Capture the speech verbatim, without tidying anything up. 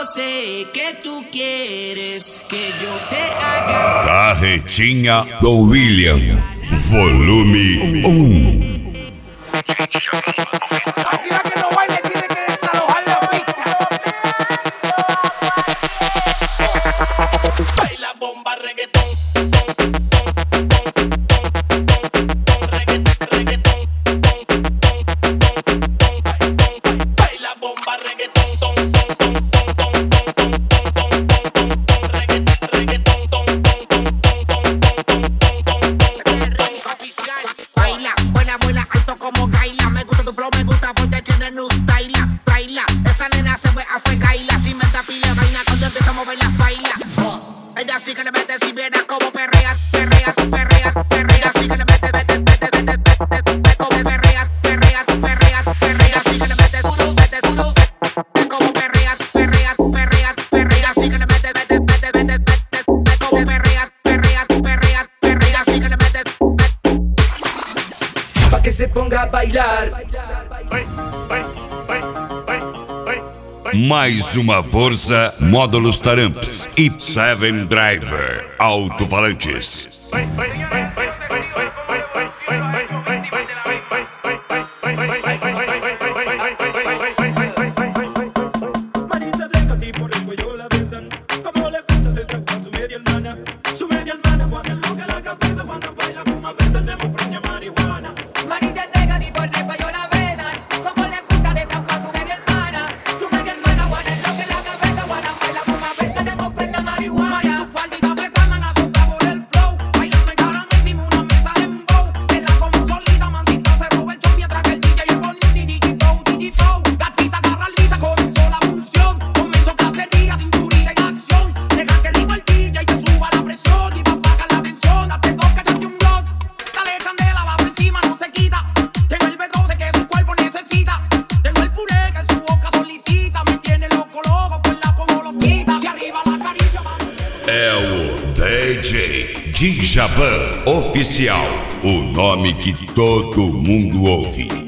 sé que tú quieres que yo te haga. Carretinha do William, volume um. Cualquiera que no baile tiene que desalojar la pista. Baila bomba reggaetón. Ella sí que le mete, si viera como perrea, perrea, perrea, perrea, sí que le mete, mete, mete, mete, mete, como perrea, perrea, perrea, perrea, sí que le mete, mete, mete, como perrea, perrea, perrea, perrea, sí que le mete, mete, mete, mete, mete, como perrea, perrea, perrea, perrea, sí que le mete, Pa' que se ponga a bailar. Mais uma força, módulos Taramps e Seven Driver, alto-falantes. Marisa de casi por el cuello la besan, como le gusta se trae con su media hermana. Su media hermana cuando enloca la cabeza, cuando baila fuma besa el demo preña marihuana. Marisa de casi por el cuello la besan, como le gusta se trae con su media hermana. Su media hermana guana enloca la cabeza, guana baila fuma besa el demo preña marihuana. su faldita bretana la soca por el flow, bailando en cara me hicimos una mesa de embow, que la como solita, mansito se roba el show mientras que el D J le pone un digito, digito, gatita garralita comenzó la función, comenzó cacería, cinturita en acción, deja que ritmo el D J que suba la presión y va a bajar la tensión, hazte dos que echaste un blog, dale candela, va por encima, no se quita, tengo el B doce que su cuerpo necesita, tengo el puré que su boca solicita, me tiene loco loco, pues la pongo loquita, si arriba la acaricio, É o D J Djavan Oficial, o nome que todo mundo ouve.